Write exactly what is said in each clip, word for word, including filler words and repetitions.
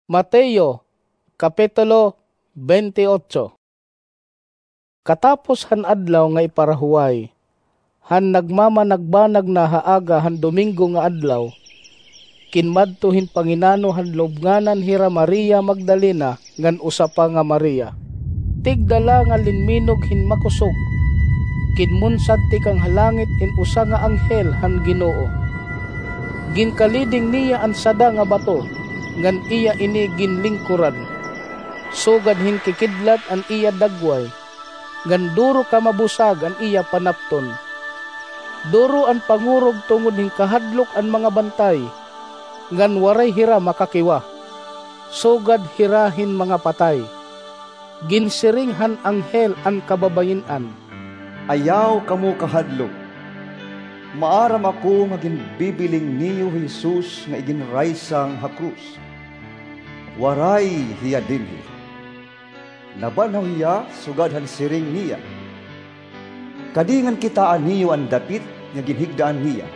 Mateo, Kapitulo twenty-eight. Katapos han adlaw nga iparahuway, han nagmamanagbanag na haaga han Domingo nga adlaw, kinmadtuhin Panginano han lubnganan hira Maria Magdalena ngan usa pa nga Maria. Tigdala nga linminog hin makusog, kinmunsad ti kang halangit in usa nga anghel han Ginoo. Ginkaliding niya an sada nga bato, ngan iya ini ginlingkuran. Sugad hin kikidlat an iya dagway, ngan duro ka mabusag an iya panapton. Duro an pangurog tungod hin kahadlok an mga bantay, ngan waray hira makakiwa. Sugad hirahin mga patay. Ginsiring han anghel an kababayin-an. Ayaw kamo kahadlok. Maaram ako nga ginbibiling niyo Jesus nga iginraysang ha krus. Waray hiya dinhi. Nabanaw hiya sugad han siring niya. Kadingan kitaan niyo ang dapit nga ginhigdaan niya.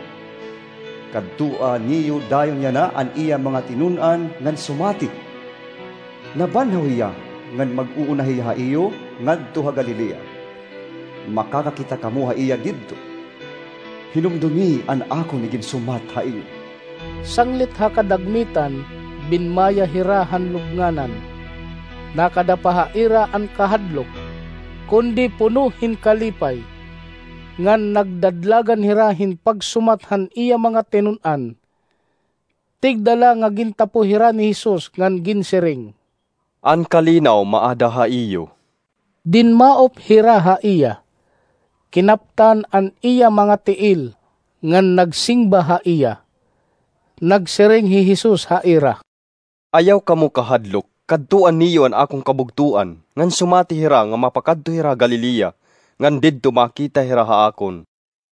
Kadtua niyo dayon niya na an iya mga tinunan ngan sumati. Nabanaw hiya ngan mag-uuna hiya iyo ngadto ha Galilea. Makakakita kamo ha iya didto. Hinumdumi an ako ni ginsumat ha iyo. Sanglit ha kadagmitan, binmaya hirahan lubnganan. Nakadapahaira an kahadlok, kundi punuhin kalipay. Ngan nagdadlagan hirahin pagsumathan iya mga tinunan. Tigdala nga gintapo hira ni Jesus ngan ginsiring. An kalinaw maada ha iyo. Dinmaop hira ha iya. Kinaptan an iya mga tiil, ngan nagsingba ha iya. Nagsiring hi Jesus ha ira. Ayaw kamo kahadlok, kadtuan niyo an akong kabugtuan, ngan sumati hira nga mapakadto hira Galilea, ngan didto makita hira ha akon.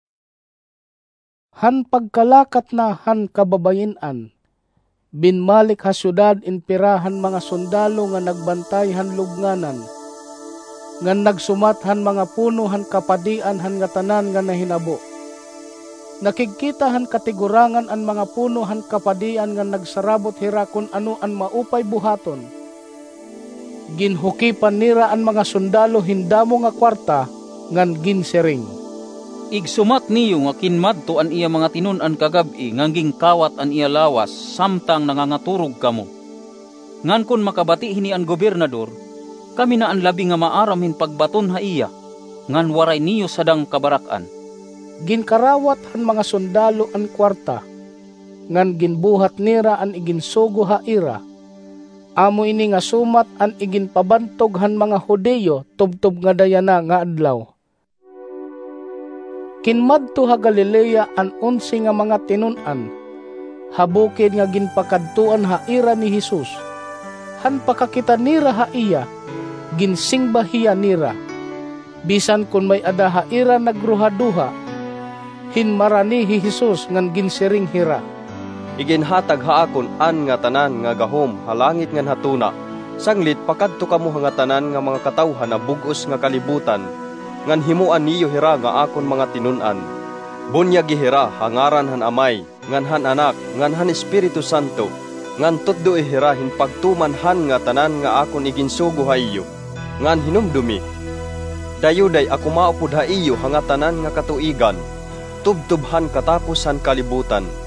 Han pagkalakat na han kababayin-an, binmalik ha syudad inpirahan mga sundalo nga nagbantay han lubnganan, ngan nagsumathan mga puno han kapadian han nga tanan nga nahinabo. Nakikita han katigurangan an mga puno han kapadian nga nagsarabot hira kun ano an maupay buhaton. Ginhukipan nira an mga sundalo hindamo nga kwarta ngan ginsiring. Igsumat niyo nga kinmadto an iya mga tinun-an kagabi ngan gingkawat an iya lawas samtang nangangaturog kamo. Ngan kun makabati hini an gobernador, kami na ang labi nga maaramin pagbaton ha iya, ngan waray niyo sadang kabarakan. Ginkarawat han mga sundalo an kwarta, ngan ginbuhat nira an iginsugo ha ira. Amo ini nga sumat an iginpabantog han mga Hudeyo tubtob nga dayana nga adlaw. Kinmadto ha Galilea an unsi nga mga tinunan, habukid nga ginpakadtuan ha ira ni Jesus. Han pakakita nira ha iya, ginsingba hiya nira. Bisan kun may ada ha ira nagruhaduha, hinmarani hi Jesus ngan ginsiring hira. Iginhatag ha akon an nga tanan nga gahom halangit ngan hatuna. Sanglit pakadto kamo nga tanan nga mga katawhan na bugos nga kalibutan, ngan himuan niyo hira nga akon mga tinunan. Bunyag hira hangaran han Amay, ngan han Anak, ngan han Espiritu Santo, ngan tuddo ihirahin pagtuman han nga tanan nga akon iginsugo ha iyo, ngan hinumdumi. Dayuday ako maupod ha iyo hanga tanan nga katuigan, tubtubhan katapos han kalibutan.